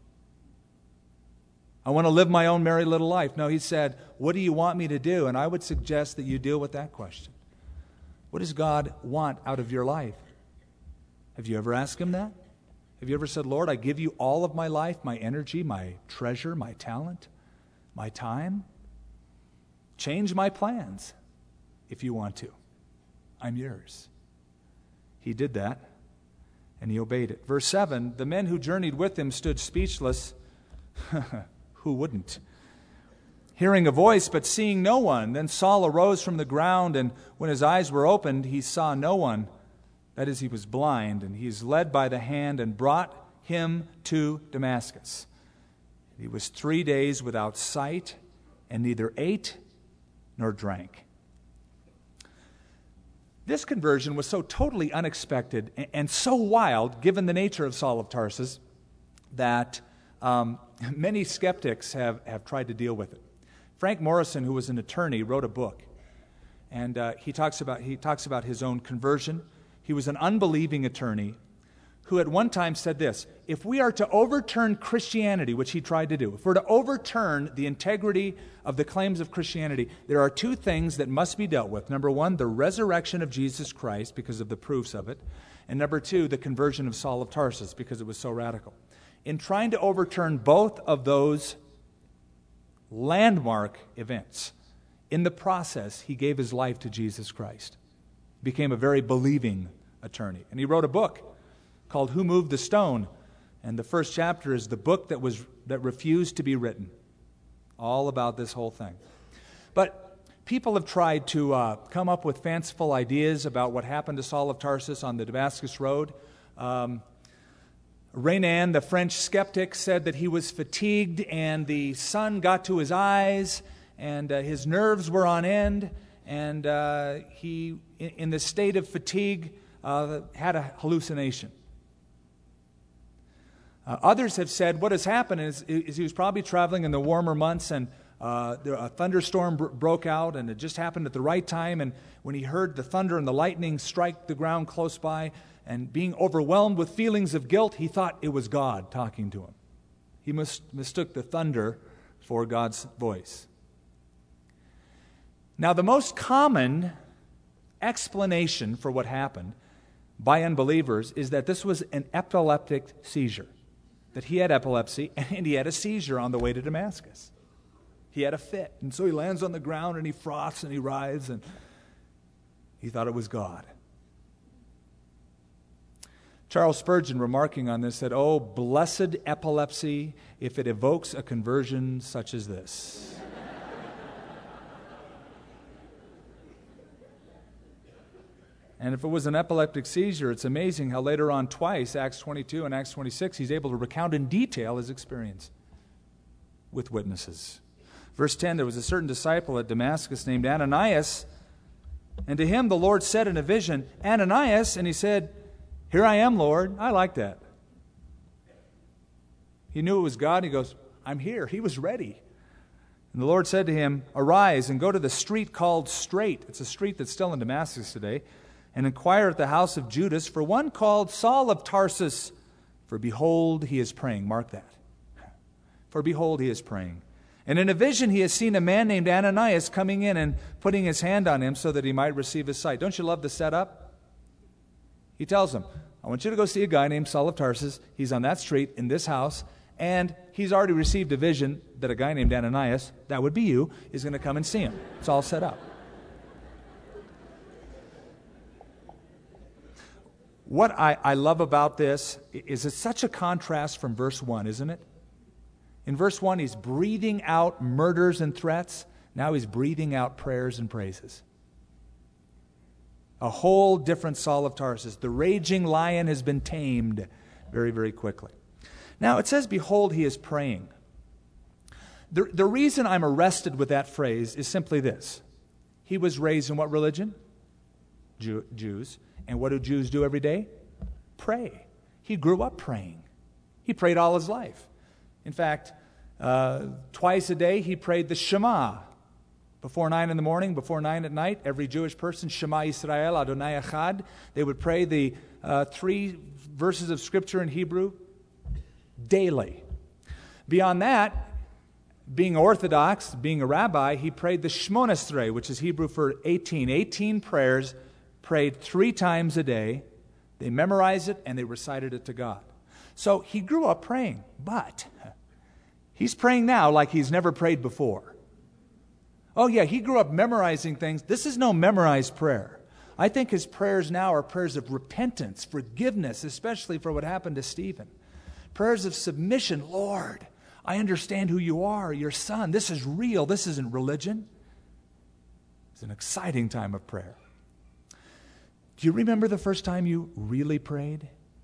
I want to live my own merry little life. No, he said, what do you want me to do? And I would suggest that you deal with that question. What does God want out of your life? Have you ever asked him that? Have you ever said, Lord, I give you all of my life, my energy, my treasure, my talent, my time? Change my plans if you want to. I'm yours. He did that, and he obeyed it. Verse 7, the men who journeyed with him stood speechless. Who wouldn't? Hearing a voice, but seeing no one. Then Saul arose from the ground, and when his eyes were opened, he saw no one. That is, he was blind, and he is led by the hand and brought him to Damascus. He was 3 days without sight, and neither ate nor drank. This conversion was so totally unexpected and so wild, given the nature of Saul of Tarsus, that many skeptics have tried to deal with it. Frank Morrison, who was an attorney, wrote a book, and he talks about his own conversion. He was an unbelieving attorney who at one time said this: if we are to overturn Christianity, which he tried to do, if we're to overturn the integrity of the claims of Christianity, there are two things that must be dealt with. Number one, the resurrection of Jesus Christ because of the proofs of it. And number two, the conversion of Saul of Tarsus because it was so radical. In trying to overturn both of those landmark events, in the process, he gave his life to Jesus Christ. Became a very believing attorney. And he wrote a book called Who Moved the Stone? And the first chapter is the book that refused to be written. All about this whole thing. But people have tried to come up with fanciful ideas about what happened to Saul of Tarsus on the Damascus Road. Renan, the French skeptic, said that he was fatigued and the sun got to his eyes and his nerves were on end. and he, in the state of fatigue, had a hallucination. Others have said what has happened is he was probably traveling in the warmer months, and a thunderstorm broke out, and it just happened at the right time. And when he heard the thunder and the lightning strike the ground close by, and being overwhelmed with feelings of guilt, he thought it was God talking to him. He mistook the thunder for God's voice. Now, the most common explanation for what happened by unbelievers is that this was an epileptic seizure, that he had epilepsy and he had a seizure on the way to Damascus. He had a fit, and so he lands on the ground and he froths and he writhes, and he thought it was God. Charles Spurgeon, remarking on this, said, "Oh, blessed epilepsy, if it evokes a conversion such as this." And if it was an epileptic seizure, it's amazing how later on twice, Acts 22 and Acts 26, he's able to recount in detail his experience with witnesses. Verse 10, there was a certain disciple at Damascus named Ananias, and to him the Lord said in a vision, "Ananias," and he said, "Here I am, Lord." I like that. He knew it was God. He goes, "I'm here." He was ready. And the Lord said to him, "Arise and go to the street called Straight." It's a street that's still in Damascus today. "And inquire at the house of Judas for one called Saul of Tarsus. For behold, he is praying." Mark that. "For behold, he is praying. And in a vision he has seen a man named Ananias coming in and putting his hand on him so that he might receive his sight." Don't you love the setup? He tells him, "I want you to go see a guy named Saul of Tarsus. He's on that street in this house, and he's already received a vision that a guy named Ananias," that would be you, "is going to come and see him." It's all set up. What I love about this is it's such a contrast from verse 1, isn't it? In verse 1, he's breathing out murders and threats. Now he's breathing out prayers and praises. A whole different Saul of Tarsus. The raging lion has been tamed very, very quickly. Now it says, "Behold, he is praying." The reason I'm arrested with that phrase is simply this. He was raised in what religion? Jews. And what do Jews do every day? Pray. He grew up praying. He prayed all his life. In fact, twice a day he prayed the Shema. Before 9 in the morning, before 9 at night, every Jewish person, Shema Yisrael, Adonai Echad, they would pray the 3 verses of Scripture in Hebrew daily. Beyond that, being Orthodox, being a rabbi, he prayed the Shmona Esrei, which is Hebrew for 18. 18 prayers prayed 3 times a day. They memorized it and they recited it to God. So he grew up praying, but he's praying now like he's never prayed before. Oh yeah, he grew up memorizing things. This is no memorized prayer. I think his prayers now are prayers of repentance, forgiveness, especially for what happened to Stephen. Prayers of submission. "Lord, I understand who you are, your son. This is real. This isn't religion." It's an exciting time of prayer. Do you remember the first time you really prayed?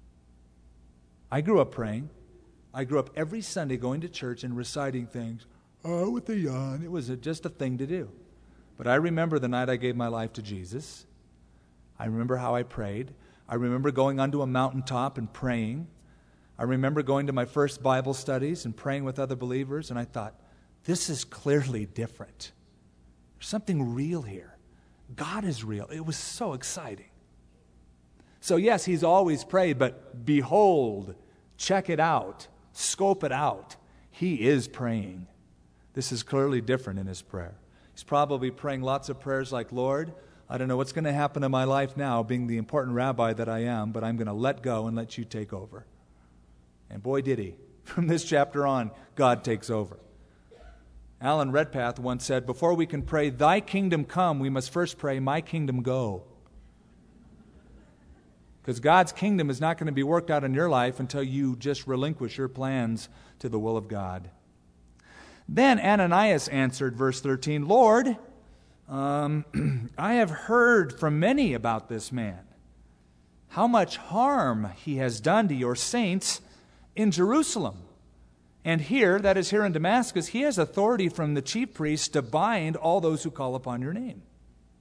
I grew up praying. I grew up every Sunday going to church and reciting things. Oh, with the yawn. It was just a thing to do. But I remember the night I gave my life to Jesus. I remember how I prayed. I remember going onto a mountaintop and praying. I remember going to my first Bible studies and praying with other believers, and I thought, this is clearly different. There's something real here. God is real. It was so exciting. So yes, he's always prayed, but behold, check it out, scope it out. He is praying. This is clearly different in his prayer. He's probably praying lots of prayers like, "Lord, I don't know what's going to happen in my life now, being the important rabbi that I am, but I'm going to let go and let you take over." And boy, did he. From this chapter on, God takes over. Alan Redpath once said, "Before we can pray, 'Thy kingdom come,' we must first pray, 'My kingdom go.'" Because God's kingdom is not going to be worked out in your life until you just relinquish your plans to the will of God. Then Ananias answered, verse 13, "Lord, I have heard from many about this man, how much harm he has done to your saints in Jerusalem. And here, that is here in Damascus, he has authority from the chief priests to bind all those who call upon your name."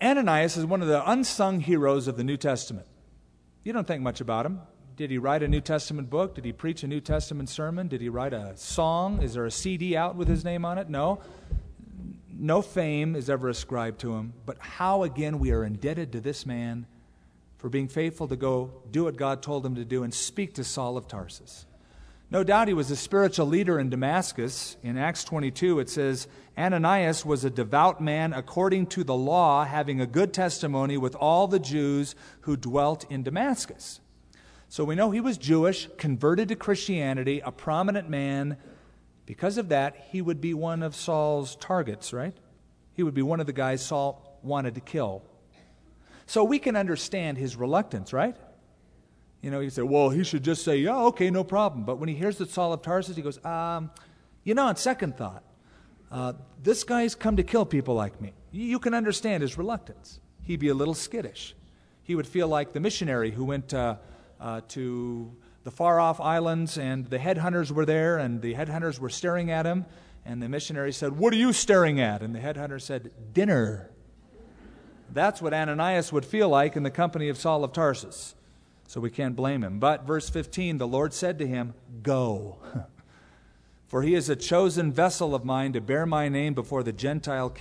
Ananias is one of the unsung heroes of the New Testament. You don't think much about him. Did he write a New Testament book? Did he preach a New Testament sermon? Did he write a song? Is there a CD out with his name on it? No. No fame is ever ascribed to him. But how, again, we are indebted to this man for being faithful to go do what God told him to do and speak to Saul of Tarsus. No doubt he was a spiritual leader in Damascus. In Acts 22, it says, Ananias was a devout man according to the law, having a good testimony with all the Jews who dwelt in Damascus. So we know he was Jewish, converted to Christianity, a prominent man. Because of that, he would be one of Saul's targets, right? He would be one of the guys Saul wanted to kill. So we can understand his reluctance, right? You know, you say, well, he should just say, yeah, okay, no problem. But when he hears that Saul of Tarsus, he goes, on second thought, this guy's come to kill people like me. You can understand his reluctance. He'd be a little skittish. He would feel like the missionary who went to the far-off islands, and the headhunters were there, and the headhunters were staring at him, and the missionary said, what are you staring at? And the headhunter said, dinner. That's what Ananias would feel like in the company of Saul of Tarsus. So we can't blame him. But verse 15, the Lord said to him, go. For he is a chosen vessel of mine to bear my name before the Gentiles,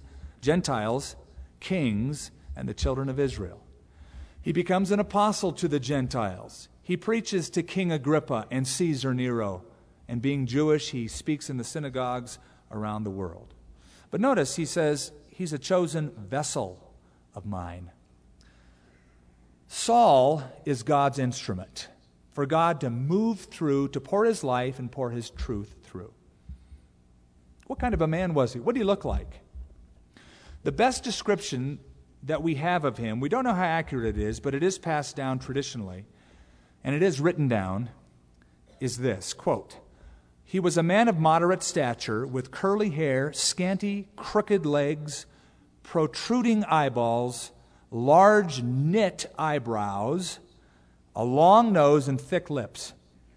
kings, and the children of Israel. He becomes an apostle to the Gentiles. He preaches to King Agrippa and Caesar Nero. And being Jewish, he speaks in the synagogues around the world. But notice he says, he's a chosen vessel of mine. Saul is God's instrument for God to move through, to pour his life and pour his truth through. What kind of a man was he? What did he look like? The best description that we have of him, we don't know how accurate it is, but it is passed down traditionally, and it is written down, is this, quote, he was a man of moderate stature with curly hair, scanty, crooked legs, protruding eyeballs, large knit eyebrows, a long nose, and thick lips.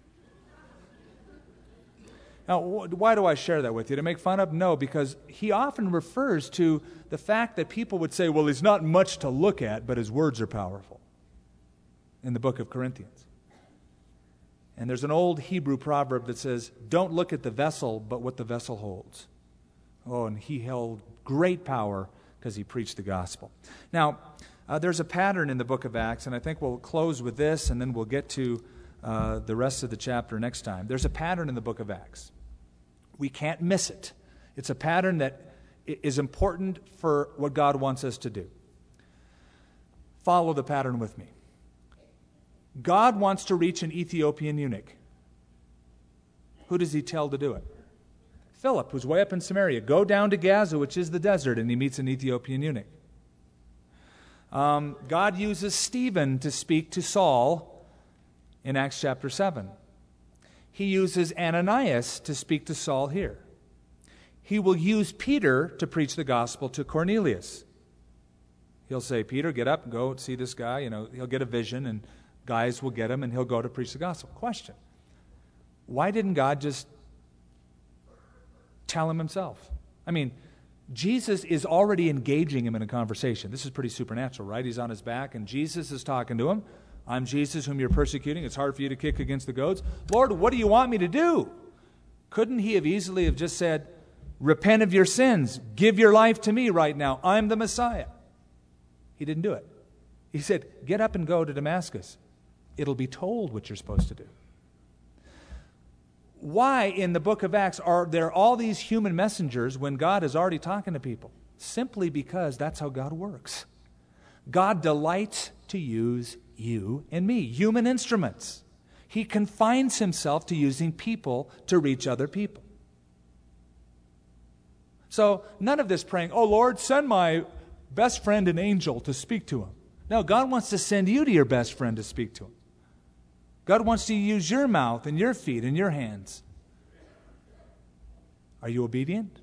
Now, why do I share that with you? To make fun of? No, because he often refers to the fact that people would say, well, he's not much to look at, but his words are powerful in the book of Corinthians. And there's an old Hebrew proverb that says, don't look at the vessel, but what the vessel holds. Oh, and he held great power because he preached the gospel. Now, there's a pattern in the book of Acts, and I think we'll close with this, and then we'll get to the rest of the chapter next time. There's a pattern in the book of Acts. We can't miss it. It's a pattern that is important for what God wants us to do. Follow the pattern with me. God wants to reach an Ethiopian eunuch. Who does he tell to do it? Philip, who's way up in Samaria. Go down to Gaza, which is the desert, and he meets an Ethiopian eunuch. God uses Stephen to speak to Saul in Acts chapter 7. He uses Ananias to speak to Saul here. He will use Peter to preach the gospel to Cornelius. He'll say, Peter, get up, go see this guy. You know, he'll get a vision, and guys will get him, and he'll go to preach the gospel. Question: why didn't God just tell him himself? I mean, Jesus is already engaging him in a conversation. This is pretty supernatural, right? He's on his back, and Jesus is talking to him. I'm Jesus whom you're persecuting. It's hard for you to kick against the goads. Lord, what do you want me to do? Couldn't he have easily have just said, repent of your sins. Give your life to me right now. I'm the Messiah. He didn't do it. He said, get up and go to Damascus. It'll be told what you're supposed to do. Why in the book of Acts are there all these human messengers when God is already talking to people? Simply because that's how God works. God delights to use you and me, human instruments. He confines himself to using people to reach other people. So none of this praying, oh Lord, send my best friend an angel to speak to him. No, God wants to send you to your best friend to speak to him. God wants to use your mouth and your feet and your hands. Are you obedient?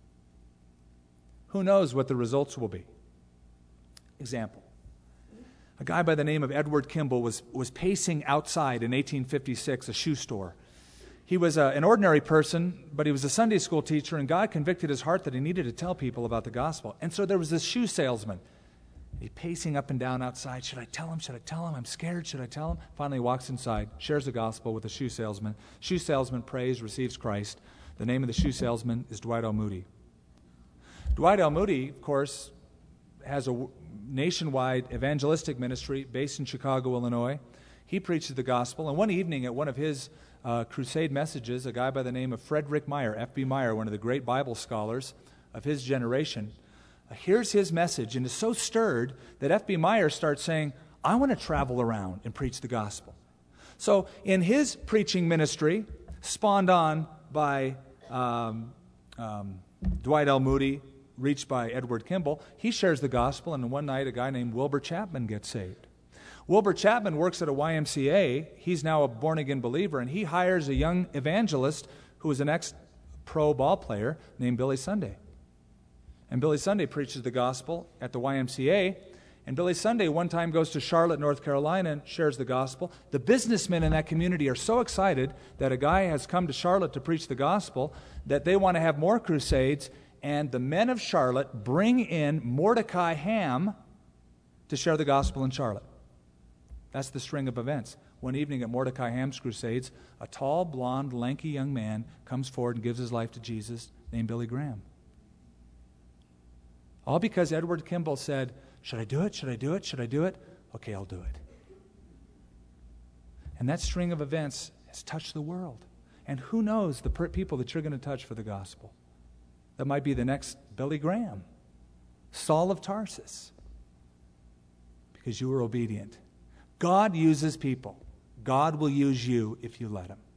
Who knows what the results will be? Example. A guy by the name of Edward Kimball was pacing outside in 1856, a shoe store. He was an ordinary person, but he was a Sunday school teacher, and God convicted his heart that he needed to tell people about the gospel. And so there was this shoe salesman, He's pacing up and down outside. Should I tell him? Should I tell him? I'm scared. Should I tell him? Finally walks inside, shares the gospel with a shoe salesman. Shoe salesman prays, receives Christ. The name of the shoe salesman is Dwight L. Moody. Dwight L. Moody, of course, has a nationwide evangelistic ministry based in Chicago, Illinois. He preaches the gospel. And one evening at one of his crusade messages, a guy by the name of Frederick Meyer, F.B. Meyer, one of the great Bible scholars of his generation, hears his message and is so stirred that F.B. Meyer starts saying, I want to travel around and preach the gospel. So in his preaching ministry, spawned on by Dwight L. Moody, reached by Edward Kimball, he shares the gospel, and one night a guy named Wilbur Chapman gets saved. Wilbur Chapman works at a YMCA. He's now a born-again believer, and he hires a young evangelist who is an ex-pro ball player named Billy Sunday. And Billy Sunday preaches the gospel at the YMCA, and Billy Sunday one time goes to Charlotte, North Carolina, and shares the gospel. The businessmen in that community are so excited that a guy has come to Charlotte to preach the gospel that they want to have more crusades, and the men of Charlotte bring in Mordecai Ham to share the gospel in Charlotte. That's the string of events. One evening at Mordecai Ham's crusades, a tall, blonde, lanky young man comes forward and gives his life to Jesus named Billy Graham. All because Edward Kimball said, should I do it? Should I do it? Should I do it? Okay, I'll do it. And that string of events has touched the world. And who knows the people that you're going to touch for the gospel? That might be the next Billy Graham, Saul of Tarsus, because you were obedient. God uses people. God will use you if you let him.